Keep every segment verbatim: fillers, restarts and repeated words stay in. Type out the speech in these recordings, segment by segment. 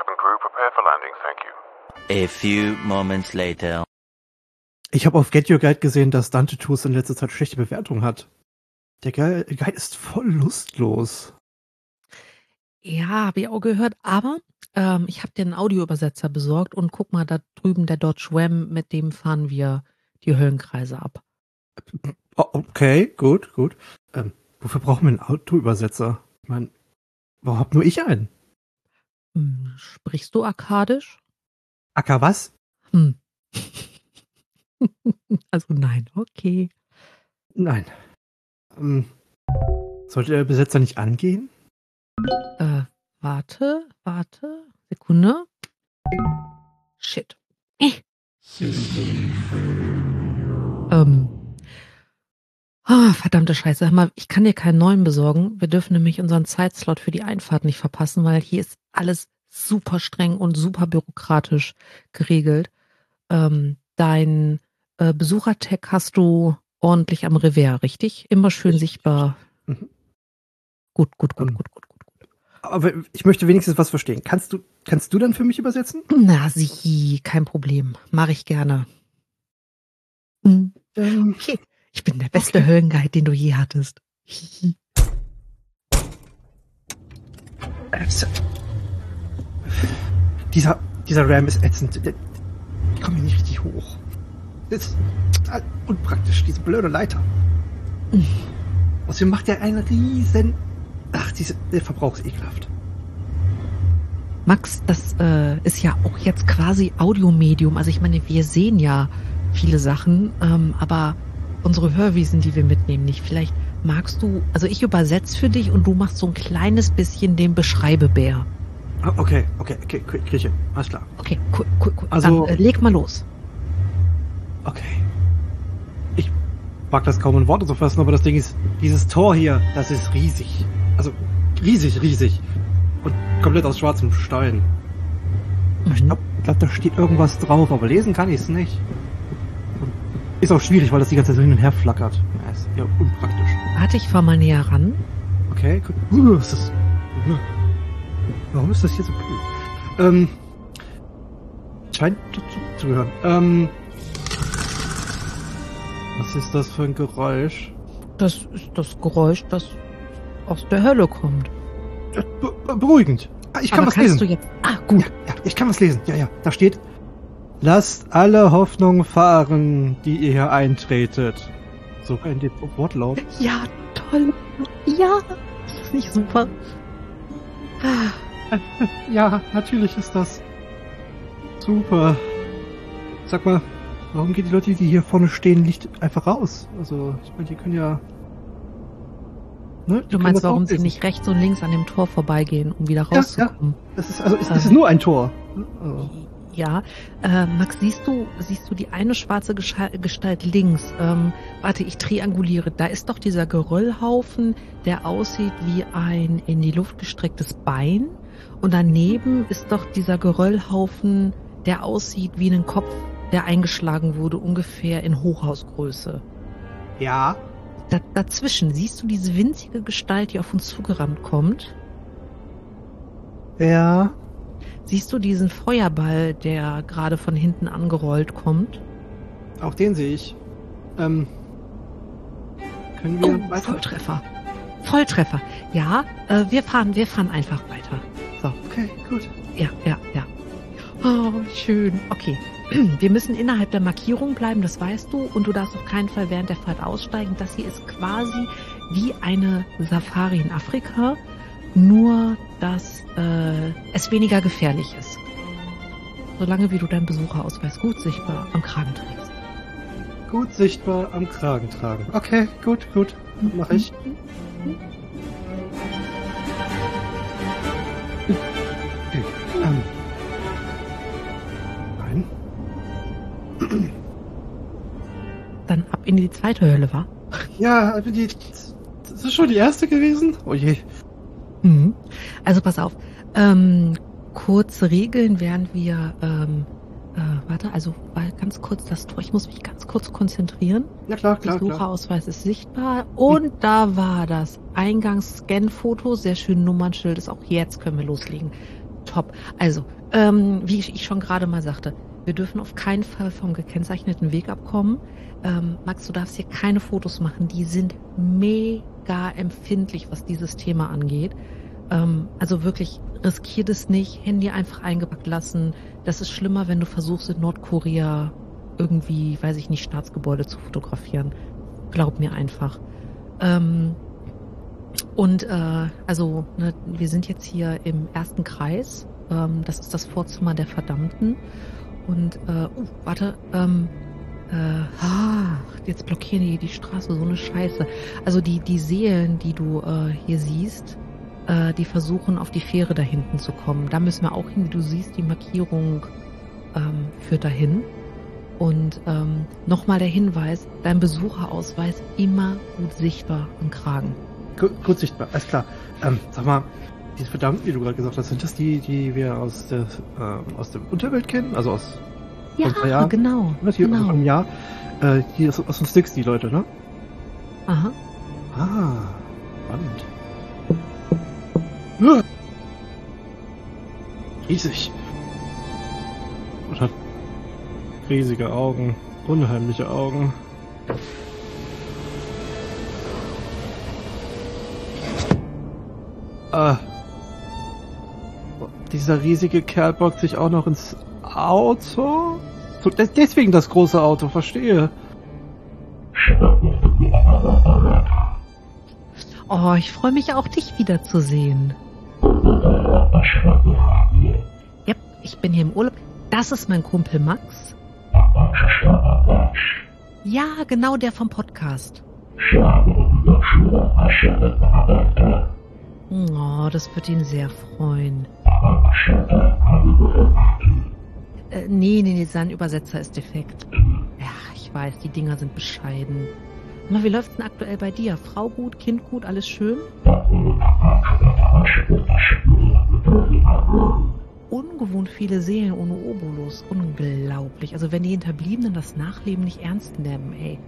Cabin crew prepared for landing, thank you. A few moments later. Ich habe auf Get Your Guide gesehen, dass Dante Tours in letzter Zeit schlechte Bewertungen hat. Der Guide ist voll lustlos. Ja, habe ich auch gehört, aber ähm, ich habe dir einen Audioübersetzer besorgt und guck mal, da drüben der Dodge Ram, mit dem fahren wir die Höllenkreise ab. Oh, okay, gut, gut. Ähm, wofür brauchen wir einen Audioübersetzer? Ich meine, warum hab nur ich einen? Hm, sprichst du Akkadisch? Acker was? Hm. Also nein, okay. Nein. Ähm, sollte der Übersetzer nicht angehen? Äh, warte, warte, Sekunde. Shit. Äh. ähm. Ah, verdammte Scheiße. Hör mal, ich kann dir keinen neuen besorgen. Wir dürfen nämlich unseren Zeitslot für die Einfahrt nicht verpassen, weil hier ist alles super streng und super bürokratisch geregelt. Ähm, dein äh, Besuchertag hast du ordentlich am Revers, richtig? Immer schön sichtbar. Mhm. Gut, gut, gut, Ähm. gut, gut, gut, gut. Aber ich möchte wenigstens was verstehen. Kannst du, kannst du dann für mich übersetzen? Na, sie, kein Problem. Mache ich gerne. Hm. Ähm, Okay. Ich bin der beste Okay. Höllenguide, den du je hattest. äh, dieser, dieser Ram ist ätzend. Der, ich komme hier nicht richtig hoch. Das ist total unpraktisch, diese blöde Leiter. Außerdem macht er einen riesen... Ach, diese, der Verbrauch ist ekelhaft. Max, das äh, ist ja auch jetzt quasi Audiomedium. Also ich meine, wir sehen ja viele Sachen, ähm, aber unsere Hörwesen, die wir mitnehmen, nicht. Vielleicht magst du, also ich übersetze für dich und du machst so ein kleines bisschen den Beschreibebär. Ah, Okay, okay, okay, Grieche, alles klar. Okay, cool, cool, cool. Also- Dann äh, leg mal los. Okay. Ich mag das kaum in Worte zu fassen, aber das Ding ist, dieses Tor hier, das ist riesig. Also riesig, riesig. Und komplett aus schwarzem Stein. Ich Mhm. glaube, glaub, da steht irgendwas drauf, aber lesen kann ich es nicht. Und ist auch schwierig, weil das die ganze Zeit so hin und her flackert. Ja, ist ja unpraktisch. Warte, ich fahr mal näher ran. Okay, gut. Uh, ist das, uh. Warum ist das hier so blöd? Ähm, scheint dazu zu gehören. Ähm, was ist das für ein Geräusch? Das ist das Geräusch, das aus der Hölle kommt. Äh, be be- beruhigend. Ah, ich kann Aber was kannst lesen. du jetzt... Ah, gut. Ja, ja, ich kann was lesen. Ja, ja, da steht: Lasst alle Hoffnung fahren, die ihr hier eintretet. Sogar in dem Wortlaut. Ja, toll. Ja, das ist nicht super. Ah, Ja, natürlich ist das super. Sag mal, warum gehen die Leute, die hier vorne stehen, nicht einfach raus? Also, ich meine, die können ja... Ne, die Du können meinst, das warum auch sie lesen. nicht rechts und links an dem Tor vorbeigehen, um wieder Ja, rauszukommen? Das ist, also, es, Ähm. es ist nur ein Tor. Also, Ja, äh, Max, siehst du, siehst du die eine schwarze Gescha- Gestalt links? Ähm, warte, ich trianguliere. Da ist doch dieser Geröllhaufen, der aussieht wie ein in die Luft gestrecktes Bein. Und daneben ist doch dieser Geröllhaufen, der aussieht wie ein Kopf, der eingeschlagen wurde, ungefähr in Hochhausgröße. ja. Da, dazwischen siehst du diese winzige Gestalt, die auf uns zugerannt kommt. Ja. Siehst du diesen Feuerball, der gerade von hinten angerollt kommt? Auch den sehe ich. Ähm. Können wir Oh, weiter? Volltreffer. Volltreffer. Ja, äh, wir fahren, wir fahren einfach weiter. So, Okay, gut. ja, ja, ja. Oh, schön. Okay. Wir müssen innerhalb der Markierung bleiben, das weißt du. Und du darfst auf keinen Fall während der Fahrt aussteigen. Das hier ist quasi wie eine Safari in Afrika, nur dass äh, es weniger gefährlich ist. Solange wie du deinen Besucherausweis gut sichtbar am Kragen trägst. Gut sichtbar am Kragen tragen. Okay, gut, gut. Mach ich. Okay, ähm. Nein. Dann ab in die zweite Hölle, wa? Ja, also die, das ist schon die erste gewesen? Oh je. Mhm. Also pass auf, ähm, kurze Regeln, während wir, ähm, äh, warte, also mal ganz kurz das Tor, ich muss mich ganz kurz konzentrieren. Ja, klar, klar, klar. Besucherausweis ist sichtbar und da war das Eingangs-Scan-Foto, sehr schön Nummernschild ist auch jetzt, können wir loslegen. Top. Also, ähm, wie ich schon gerade mal sagte, wir dürfen auf keinen Fall vom gekennzeichneten Weg abkommen. Ähm, Max, du darfst hier keine Fotos machen. Die sind mega empfindlich, was dieses Thema angeht. Ähm, also wirklich, riskier das nicht. Handy einfach eingepackt lassen. Das ist schlimmer, wenn du versuchst, in Nordkorea irgendwie, weiß ich nicht, Staatsgebäude zu fotografieren. Glaub mir einfach. Ähm, und äh, also, ne, wir sind jetzt hier im ersten Kreis. Ähm, das ist das Vorzimmer der Verdammten. Und, äh, uh, warte, ähm, äh, ah, jetzt blockieren die die Straße, so eine Scheiße. Also die, die Seelen, die du äh, hier siehst, äh, die versuchen auf die Fähre da hinten zu kommen. Da müssen wir auch hin, wie du siehst, die Markierung ähm, führt dahin. Und ähm, nochmal der Hinweis, dein Besucherausweis immer gut sichtbar am Kragen. Gut, gut sichtbar, alles klar. Ähm, sag mal, diese Verdammten, wie du gerade gesagt hast, sind das die, die wir aus der, ähm, aus der Unterwelt kennen? Also aus Ja, vor ein paar Jahren? genau. Was hier genau. vor einem Jahr? Äh, die aus, aus den Sticks, die Leute, ne? Aha. Ah, spannend. Riesig. Und hat riesige Augen, unheimliche Augen. Ah. Dieser riesige Kerl bockt sich auch noch ins Auto? So, des- deswegen das große Auto, verstehe. Oh, ich freue mich auch, dich wiederzusehen. Ja, ich bin hier im Urlaub. Das ist mein Kumpel Max. Ja, genau der vom Podcast. Oh, das wird ihn sehr freuen. Äh, nee, nee, nee, sein Übersetzer ist defekt. Ja, ich weiß, die Dinger sind bescheiden. Na, wie läuft's denn aktuell bei dir? Frau gut, Kind gut, alles schön? Ungewohnt viele Seelen ohne Obolus. Unglaublich. Also wenn die Hinterbliebenen das Nachleben nicht ernst nehmen, ey.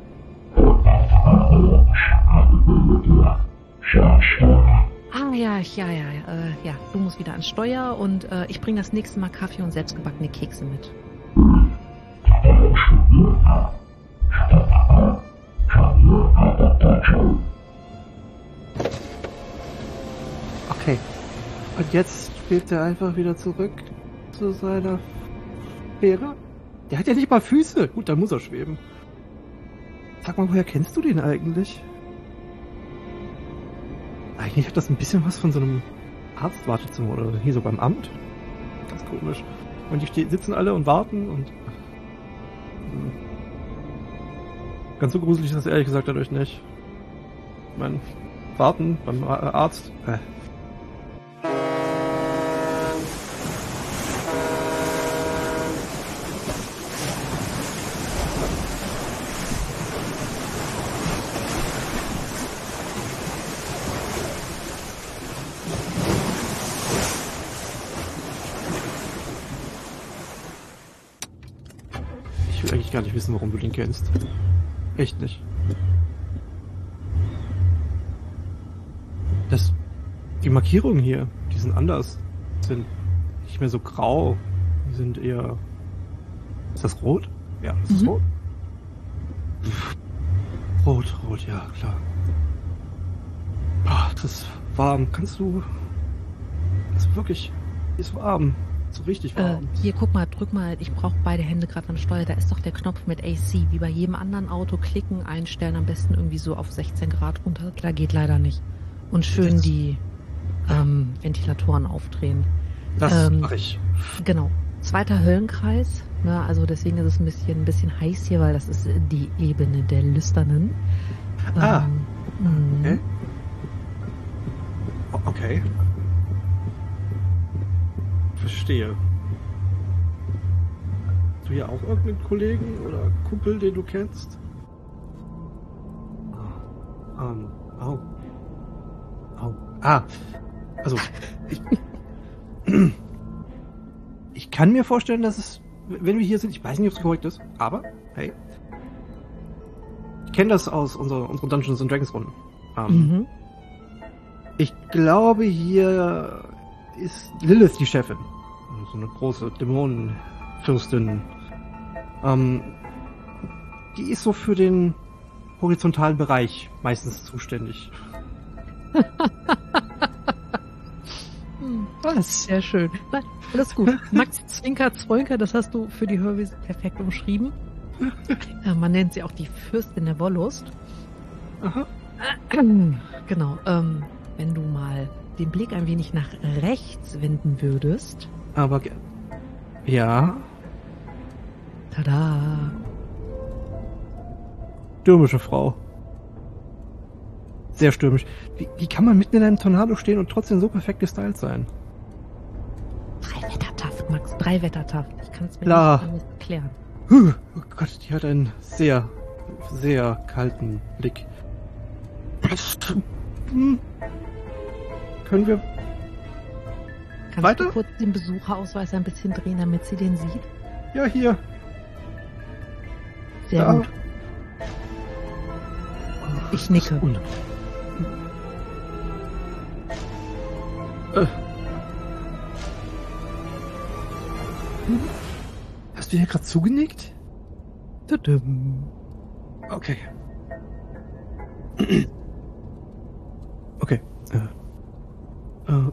Ah, ja, ja, ja, äh, ja. Du musst wieder ans Steuer und äh, ich bringe das nächste Mal Kaffee und selbstgebackene Kekse mit. Okay. Und jetzt spielt er einfach wieder zurück zu seiner Fähre? Der hat ja nicht mal Füße. Gut, dann muss er schweben. Sag mal, woher kennst du den eigentlich? Eigentlich hat das ein bisschen was von so einem Arztwartezimmer oder hier so beim Amt. Ganz komisch. Und die ste- sitzen alle und warten und... Hm. Ganz so gruselig ist das ehrlich gesagt dadurch nicht. Ich meine, warten beim A- Arzt... Äh. Ich will eigentlich gar nicht wissen, warum du den kennst. Echt nicht. Das... Die Markierungen hier, die sind anders. Sind nicht mehr so grau. Die sind eher... Ist das rot? Ja, ist das Mhm. rot? Rot, rot, ja, klar. Ah, das ist warm. Kannst du... Das ist wirklich... Ist warm. So richtig Äh, warm. hier, guck mal, drück mal. Ich brauche beide Hände gerade am Steuer. Da ist doch der Knopf mit A C. Wie bei jedem anderen Auto klicken, einstellen. Am besten irgendwie so auf sechzehn Grad runter. Da geht leider nicht. Und schön Das- die ähm, Ventilatoren aufdrehen. Das ähm, mache ich. Genau. Zweiter Höllenkreis. Ne, also deswegen ist es ein bisschen, ein bisschen heiß hier, weil das ist die Ebene der Lüsternen. Ah. Ähm, Okay. mhm. O- Okay. Verstehe. Hast du hier auch irgendeinen Kollegen oder Kumpel, den du kennst? Ah, ähm, au. Au. Ah, also, ich... Ich kann mir vorstellen, dass es, wenn wir hier sind, ich weiß nicht, ob es korrekt ist, aber, hey. Ich kenne das aus unserer, unseren Dungeons and Dragons Runden. Ähm, Mhm. Ich glaube, hier ist Lilith die Chefin. So eine große Dämonenfürstin. Ähm, die ist so für den horizontalen Bereich meistens zuständig. Das ist sehr schön. Nein, alles gut. Max Zwinker Zwolker, das hast du für die Hörwesen perfekt umschrieben. Äh, Man nennt sie auch die Fürstin der Wollust. Aha. Genau. Ähm, wenn du mal den Blick ein wenig nach rechts wenden würdest. Aber ge- ja, Tada! stürmische Frau. Sehr stürmisch. Wie, wie kann man mitten in einem Tornado stehen und trotzdem so perfekt gestylt sein? Drei Wettertaft, Max. Drei Wettertaft. Ich kann es mir Klar. nicht anders erklären. Huh, oh Gott, die hat einen sehr, sehr kalten Blick. Hm. Können wir... Kannst Weiter? du kurz den Besucherausweis ein bisschen drehen, damit sie den sieht? Ja, hier. Sehr Ja. gut. Ich nicke. Und, äh. Hm? Hast du hier gerade zugenickt? Tudum. Okay. Okay. Äh. Äh.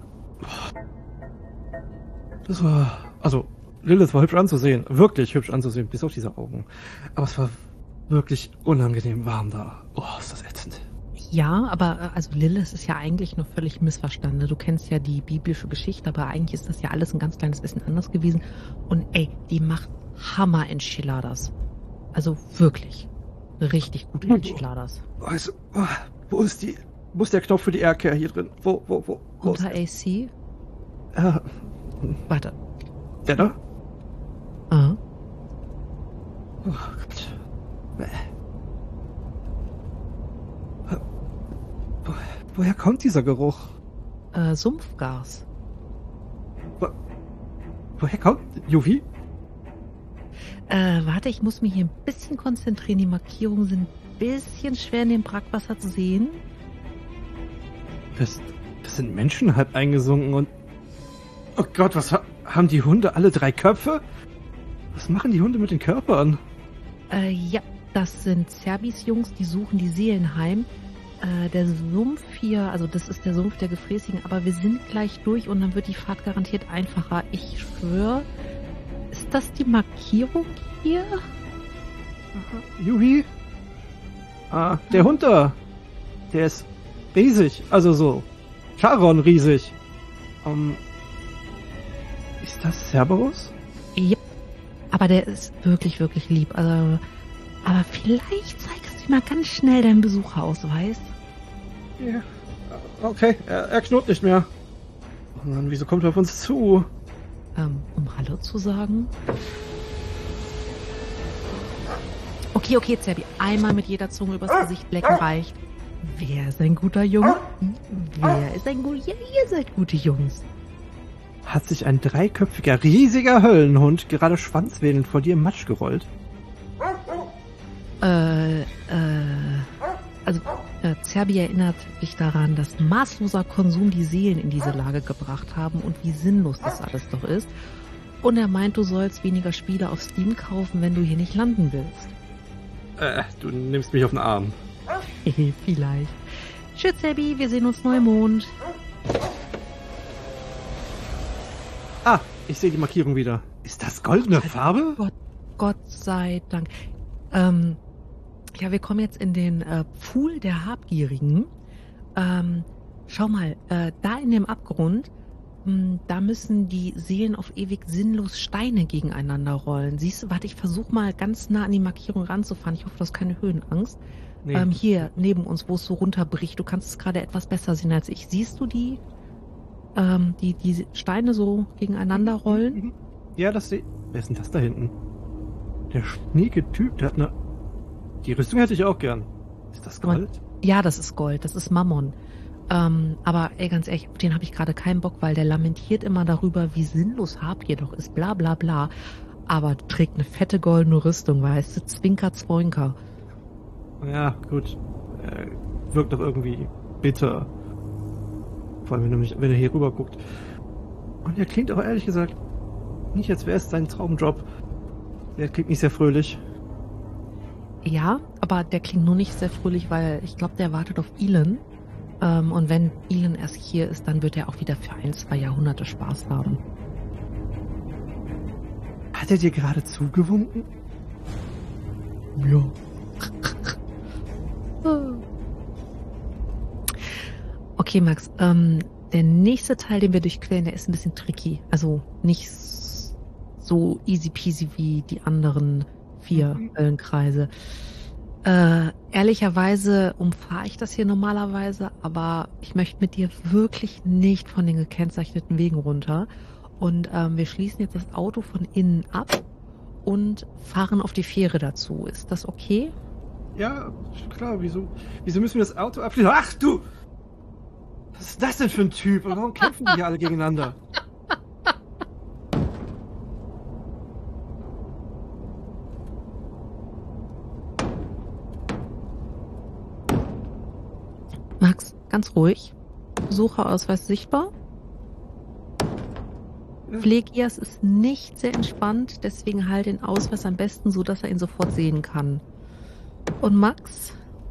Das war... Also, Lilith war hübsch anzusehen. Wirklich hübsch anzusehen, bis auf diese Augen. Aber es war wirklich unangenehm warm da. Oh, ist das ätzend. Ja, aber äh, also Lilith ist ja eigentlich nur völlig missverstanden. Du kennst ja die biblische Geschichte, aber eigentlich ist das ja alles ein ganz kleines bisschen anders gewesen. Und ey, die macht Hammer-Enchiladas. Also wirklich. Richtig gute Enchiladas. Also, oh, wo ist die... Wo ist der Knopf für die Aircare hier drin? Wo, wo, wo? wo Unter A C? Ah, Warte. der da? Ah. Oh Gott. Bäh. Wo, woher kommt dieser Geruch? Äh, Sumpfgas. Wo, woher kommt... Juvi? Äh, warte, ich muss mich hier ein bisschen konzentrieren. Die Markierungen sind ein bisschen schwer in dem Brackwasser zu sehen. Das, das sind Menschen halb eingesunken und... Oh Gott, was ha haben die Hunde alle drei Köpfe? Was machen die Hunde mit den Körpern? Äh, ja, das sind Zerbis Jungs, die suchen die Seelen heim. Äh, der Sumpf hier, also das ist der Sumpf der Gefräßigen, aber wir sind gleich durch und dann wird die Fahrt garantiert einfacher. Ich schwöre, ist das die Markierung hier? Juhi? Ah, der Hund da. Der ist riesig, also so. Charon riesig. Um, ist das Cerberus? Ja, aber der ist wirklich, wirklich lieb. Also, aber vielleicht zeigst du mal ganz schnell deinen Besucherausweis. Ja. Okay, er, er knurrt nicht mehr. Oh Mann, wieso kommt er auf uns zu? Ähm, um Hallo zu sagen. Okay, okay, Zerbi, einmal mit jeder Zunge übers Gesicht lecken reicht. Wer ist ein guter Junge? Wer ist ein guter... Ja, ihr seid gute Jungs. Hat sich ein dreiköpfiger, riesiger Höllenhund gerade schwanzwedelnd vor dir im Matsch gerollt? Äh, äh... Also, äh, Zerbi erinnert dich daran, dass maßloser Konsum die Seelen in diese Lage gebracht haben und wie sinnlos das alles doch ist. Und er meint, du sollst weniger Spiele auf Steam kaufen, wenn du hier nicht landen willst. Äh, du nimmst mich auf den Arm. Vielleicht. Tschüss, Zerbi, wir sehen uns Neumond. Ah, ich sehe die Markierung wieder. Ist das goldene Farbe? Gott, Gott sei Dank. Ähm, ja, wir kommen jetzt in den äh, Pfuhl der Habgierigen. Ähm, schau mal, äh, da in dem Abgrund, mh, da müssen die Seelen auf ewig sinnlos Steine gegeneinander rollen. Siehst du, warte, ich versuche mal ganz nah an die Markierung ranzufahren. Ich hoffe, du hast keine Höhenangst. Nee. Ähm, hier, neben uns, wo es so runterbricht. Du kannst es gerade etwas besser sehen als ich. Siehst du die, ähm, die, die Steine so gegeneinander rollen? Ja, das sehe... Wer ist denn das da hinten? Der schnieke Typ, der hat eine... Die Rüstung hätte ich auch gern. Ist das Gold? Ja, das ist Gold, das ist Mammon. Ähm, aber ey, ganz ehrlich, auf den habe ich gerade keinen Bock, weil der lamentiert immer darüber, wie sinnlos Habgier doch ist, bla bla bla. Aber trägt eine fette goldene Rüstung, weißt du, Zwinker, Zwoinker. Ja, gut. Äh, wirkt doch irgendwie bitter. Vor allem, wenn er, mich, wenn er hier rüber guckt. Und er klingt auch ehrlich gesagt nicht, als wäre es sein Traumjob. Der klingt nicht sehr fröhlich. Ja, aber der klingt nur nicht sehr fröhlich, weil ich glaube, der wartet auf Elon. Ähm, und wenn Elon erst hier ist, dann wird er auch wieder für ein, zwei Jahrhunderte Spaß haben. Hat er dir gerade zugewunken? Ja. Okay, Max, ähm, der nächste Teil, den wir durchqueren, der ist ein bisschen tricky. Also nicht so easy peasy wie die anderen vier Mhm. Höllenkreise. Äh, ehrlicherweise umfahre ich das hier normalerweise, aber ich möchte mit dir wirklich nicht von den gekennzeichneten Wegen runter. Und ähm, wir schließen jetzt das Auto von innen ab und fahren auf die Fähre dazu. Ist das okay? Ja, klar, wieso, wieso müssen wir das Auto abschließen? Ach du! Was ist das denn für ein Typ? Und warum kämpfen die hier alle gegeneinander? Max, ganz ruhig. Besucherausweis sichtbar. Ja. Pflegias ist nicht sehr entspannt, deswegen halt den Ausweis am besten so, dass er ihn sofort sehen kann. Und Max,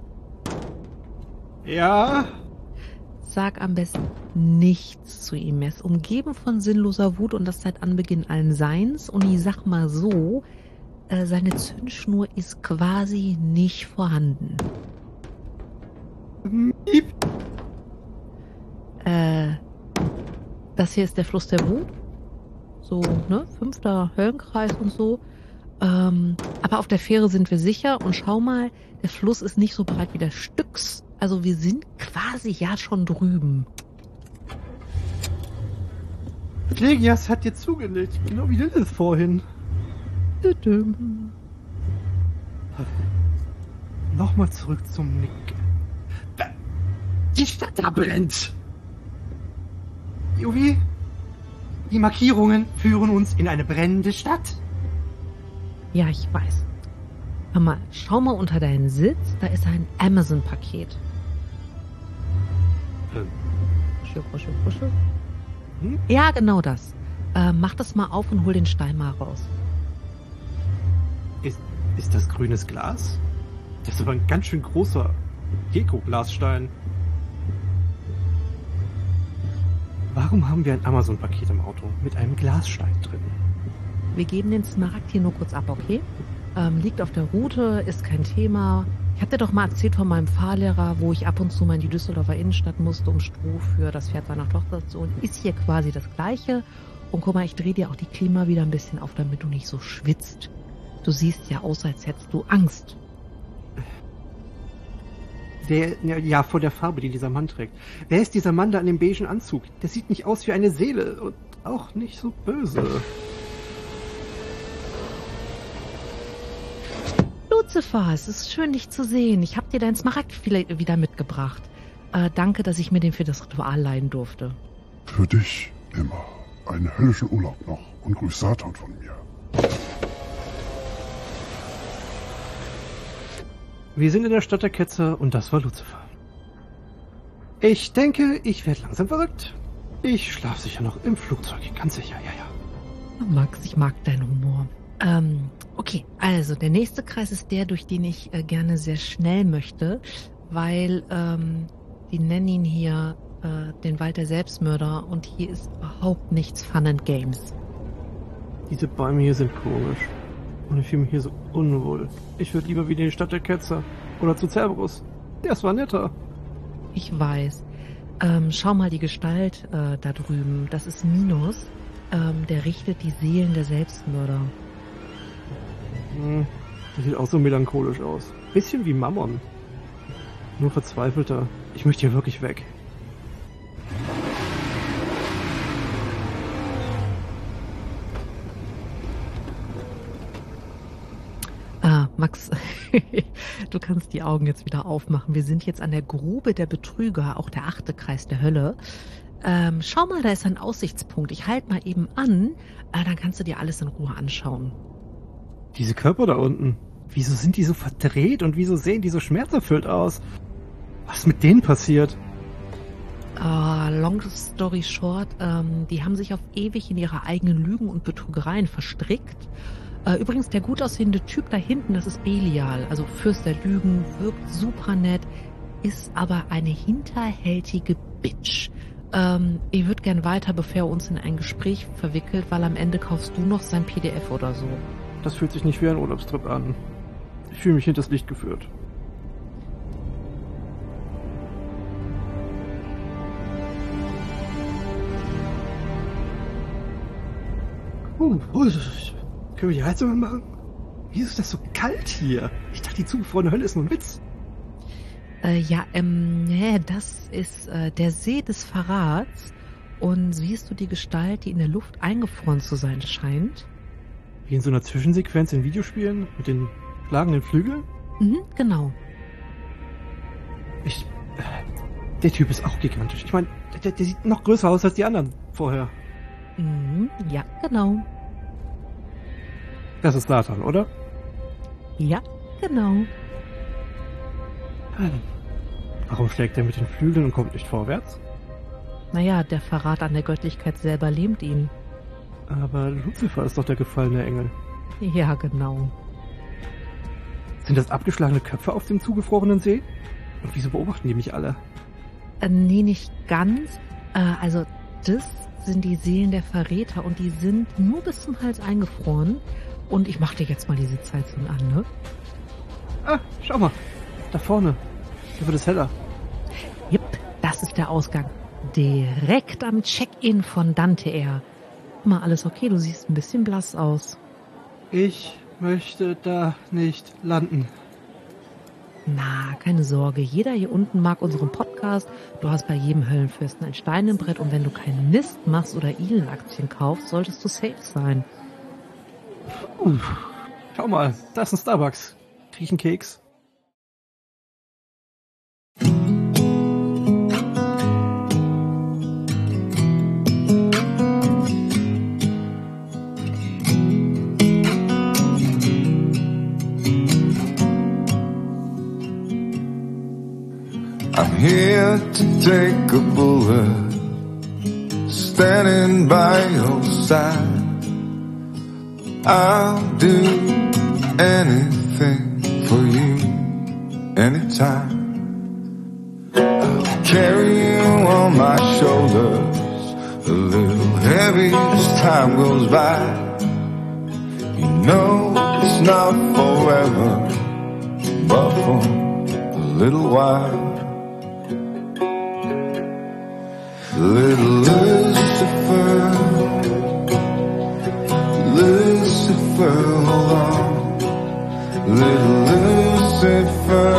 Ja? sag am besten nichts zu ihm. Er ist umgeben von sinnloser Wut und das seit Anbeginn allen Seins. Und ich sag mal so, äh, seine Zündschnur ist quasi nicht vorhanden. Miep. Äh, das hier ist der Fluss der Wut. So, ne? Fünfter Höllenkreis und so. Ähm, aber auf der Fähre sind wir sicher und schau mal, der Fluss ist nicht so breit wie der Styx. Also wir sind quasi ja schon drüben. Legias hat dir zugelegt, genau wie Lilith vorhin. Tüdüm. Nochmal zurück zum Nick. Die Stadt da brennt! Juvi, die Markierungen führen uns in eine brennende Stadt. Ja, ich weiß. Hör mal, schau mal unter deinen Sitz, da ist ein Amazon-Paket. Ähm. Huschel, huschel, huschel. Hm? Ja, genau das. Äh, mach das mal auf und hol den Stein mal raus. Ist, ist das grünes Glas? Das ist aber ein ganz schön großer Deko-Glasstein. Warum haben wir ein Amazon-Paket im Auto mit einem Glasstein drin? Wir geben den Smaragd hier nur kurz ab, okay? Ähm, liegt auf der Route, ist kein Thema. Ich hab dir doch mal erzählt von meinem Fahrlehrer, wo ich ab und zu mal in die Düsseldorfer Innenstadt musste, um Stroh für das Pferd seiner Tochter zu holen. Ist hier quasi das Gleiche. Und guck mal, ich drehe dir auch die Klima wieder ein bisschen auf, damit du nicht so schwitzt. Du siehst ja aus, als hättest du Angst. Wer, ja, ja, vor der Farbe, die dieser Mann trägt. Wer ist dieser Mann da in dem beigen Anzug? Der sieht nicht aus wie eine Seele und auch nicht so böse. Lucifer, es ist schön, dich zu sehen. Ich habe dir deinen Smaragd wieder mitgebracht. Äh, danke, dass ich mir den für das Ritual leihen durfte. Für dich immer. Einen höllischen Urlaub noch und grüß Satan von mir. Wir sind in der Stadt der Ketzer und das war Lucifer. Ich denke, ich werde langsam verrückt. Ich schlafe sicher noch im Flugzeug, ganz sicher, ja, ja. Max, ich mag deinen Humor. Ähm, okay, also der nächste Kreis ist der, durch den ich äh, gerne sehr schnell möchte, weil ähm, die nennen ihn hier äh, den Wald der Selbstmörder und hier ist überhaupt nichts Fun and Games. Diese Bäume hier sind komisch. Und ich fühle mich hier so unwohl. Ich würde lieber wieder in die Stadt der Ketzer. Oder zu Cerberus. Das war netter. Ich weiß. Ähm, schau mal die Gestalt äh, da drüben. Das ist Minos. Ähm, der richtet die Seelen der Selbstmörder. Hm, das sieht auch so melancholisch aus. Bisschen wie Mammon. Nur verzweifelter. Ich möchte hier wirklich weg. Ah, Max, du kannst die Augen jetzt wieder aufmachen. Wir sind jetzt an der Grube der Betrüger, auch der achte Kreis der Hölle. Ähm, schau mal, da ist ein Aussichtspunkt. Ich halte mal eben an, äh, dann kannst du dir alles in Ruhe anschauen. Diese Körper da unten. Wieso sind die so verdreht und wieso sehen die so schmerzerfüllt aus? Was ist mit denen passiert? Uh, long story short, ähm, die haben sich auf ewig in ihre eigenen Lügen und Betrügereien verstrickt. Äh, übrigens, der gut aussehende Typ da hinten, das ist Belial, also Fürst der Lügen, wirkt super nett, ist aber eine hinterhältige Bitch. Ähm, ich würde gern weiter, bevor er uns in ein Gespräch verwickelt, weil am Ende kaufst du noch sein P D F oder so. Das fühlt sich nicht wie ein Urlaubstrip an. Ich fühle mich hinters Licht geführt. Oh, oh, können wir die Heizung machen? Wieso ist das so kalt hier? Ich dachte, die zugefrorene Hölle ist nur ein Witz. Äh, ja, ähm, nee, das ist äh, der See des Verrats. Und siehst du die Gestalt, die in der Luft eingefroren zu sein scheint? Wie in so einer Zwischensequenz in Videospielen mit den schlagenden Flügeln? Mhm, genau. Ich... Äh, der Typ ist auch gigantisch. Ich meine, der, der sieht noch größer aus als die anderen vorher. Mhm, ja, genau. Das ist Satan, oder? Ja, genau. Hm. Warum schlägt er mit den Flügeln und kommt nicht vorwärts? Naja, der Verrat an der Göttlichkeit selber lähmt ihn. Aber Luzifer ist doch der gefallene Engel. Ja, genau. Sind das abgeschlagene Köpfe auf dem zugefrorenen See? Und wieso beobachten die mich alle? Äh, nee, nicht ganz. Äh, also, das sind die Seelen der Verräter und die sind nur bis zum Hals eingefroren. Und ich mach dir jetzt mal diese Zeitung an, ne? Ah, schau mal. Da vorne. Hier wird es heller. Jupp, das ist der Ausgang. Direkt am Check-in von Dante Air. Mal alles okay, du siehst ein bisschen blass aus. Ich möchte da nicht landen. Na, keine Sorge. Jeder hier unten mag unseren Podcast. Du hast bei jedem Höllenfürsten ein Stein im Brett und wenn du keinen Mist machst oder Elon-Aktien kaufst, solltest du safe sein. Uh, schau mal, da ist ein Starbucks. Krieg ich einen Keks? I'm here to take a bullet, standing by your side. I'll do anything for you, anytime. I'll carry you on my shoulders, a little heavy as time goes by. You know it's not forever, but for a little while. Little Lucifer, Lucifer, hold on. Little Lucifer,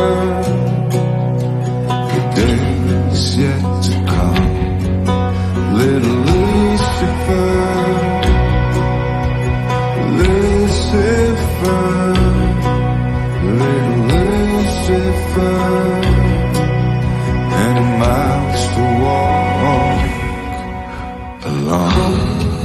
the day's yet to come. Little Lucifer, Lucifer, little Lucifer, and miles to walk along.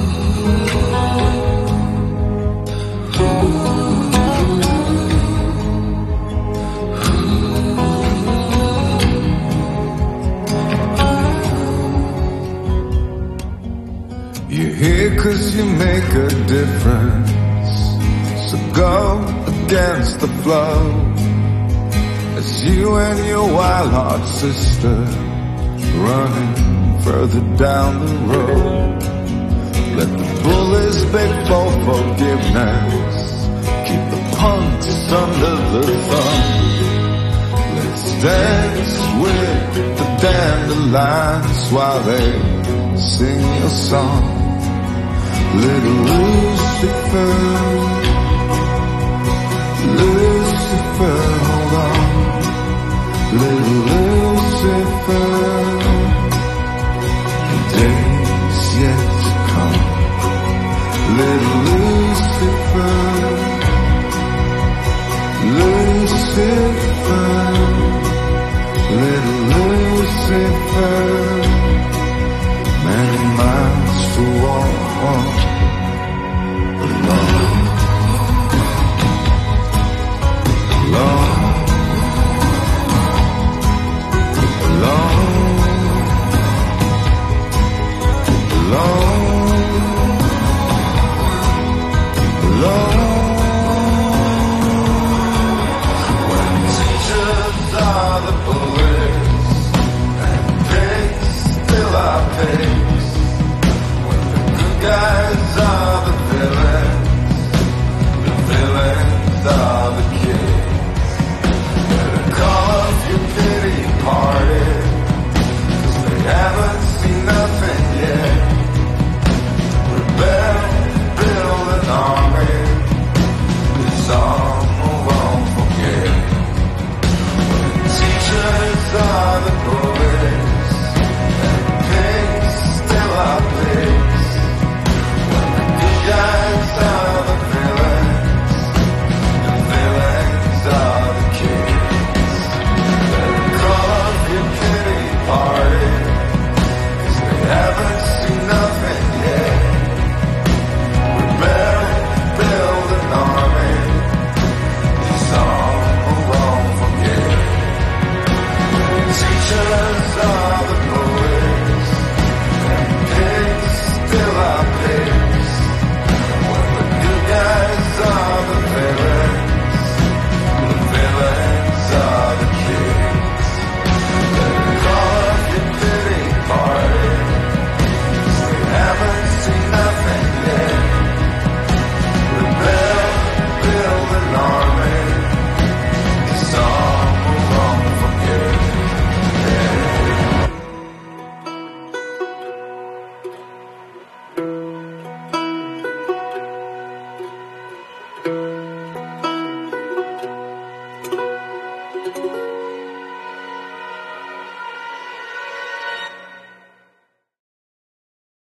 You're here 'cause you make a difference, so go against the flow as you and your wild-heart sister running further down the road. Let the bullies beg for forgiveness, keep the punks under the thumb. Let's dance with the dandelions while they sing your song. Little